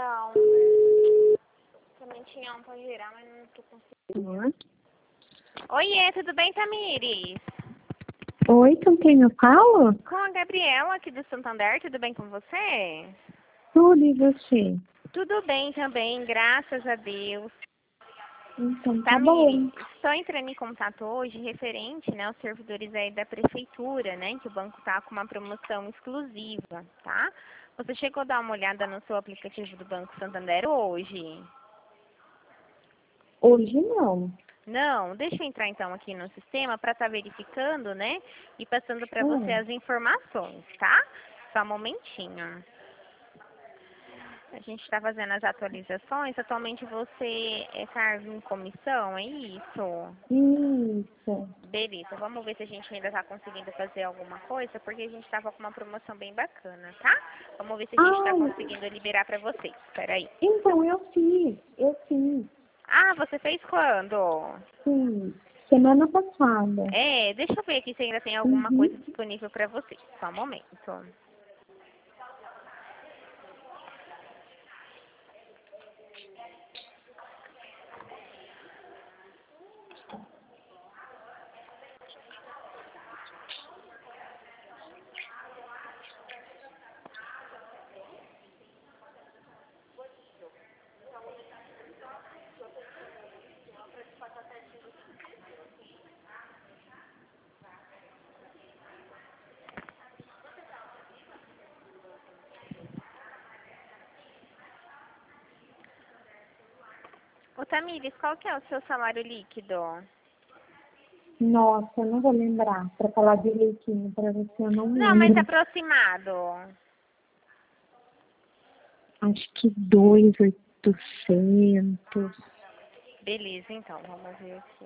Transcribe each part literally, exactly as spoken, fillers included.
Não. Também tinha um pra girar, mas não tô conseguindo. Uhum. Oiê, tudo bem, Tamires? Oi, com quem eu falo? Com a Gabriela aqui do Santander, tudo bem com você? Tudo, e você? Tudo bem também, graças a Deus. Então tá Tamires, bom. estou entrando em contato hoje referente, né, aos servidores aí da prefeitura, né, que o banco tá com uma promoção exclusiva, tá? Você chegou a dar uma olhada no seu aplicativo do Banco Santander hoje? Hoje não. Não, deixa eu entrar então aqui no sistema para estar verificando, né, e passando para você Hum. as informações, tá? Só um momentinho. A gente está fazendo as atualizações. Atualmente você é cargo em comissão, é isso? Isso. Beleza, vamos ver se a gente ainda está conseguindo fazer alguma coisa, porque a gente estava com uma promoção bem bacana, tá? Vamos ver se a gente está Ah, conseguindo liberar para vocês. Espera aí. então eu fiz. Eu fiz. Ah, você fez quando? Sim. Semana passada. É, deixa eu ver aqui se ainda tem alguma coisa Uhum. disponível para vocês. Só um momento. Ô, Tamires, qual que é o seu salário líquido? Nossa, eu não vou lembrar. Pra falar direitinho pra você, eu não Não, mas lembro. aproximado. Acho que dois mil e oitocentos. Beleza, então, vamos ver aqui.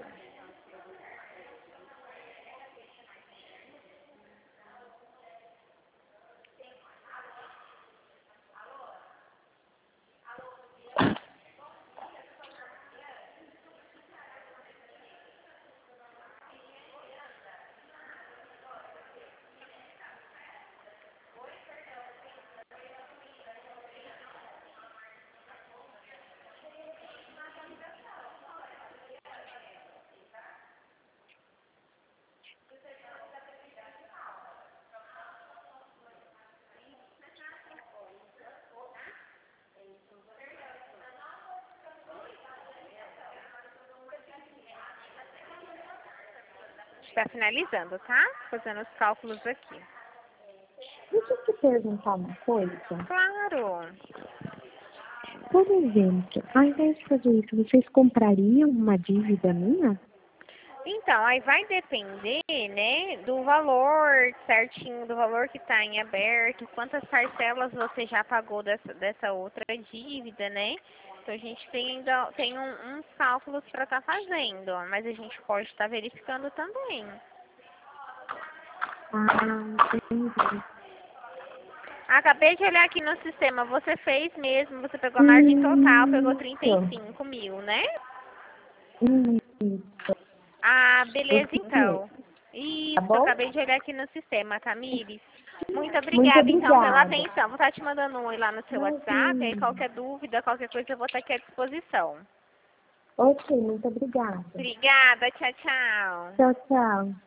Está finalizando, tá? Fazendo os cálculos aqui. Deixa eu te perguntar uma coisa. Claro. Por exemplo, ao invés de fazer isso, vocês comprariam uma dívida minha? Então, aí vai depender, né, do valor certinho, do valor que está em aberto, quantas parcelas você já pagou dessa, dessa outra dívida, né? Então, a gente tem ainda tem um- uns cálculos para estar fazendo, mas a gente pode estar verificando também. Ah, entendi. Acabei de olhar aqui no sistema, você fez mesmo, você pegou a margem total, pegou trinta e Isso, cinco mil, né? isso. Ah, Eu beleza fiz, então. tá Isso, bom? acabei de olhar aqui no sistema, Tamires. Muito Muito obrigada então pela obrigada. atenção. Vou estar te mandando um oi lá no seu WhatsApp, aí Imagina. qualquer dúvida, qualquer coisa eu vou estar aqui à disposição. Ok, muito obrigada. Obrigada, tchau, tchau. Tchau, tchau.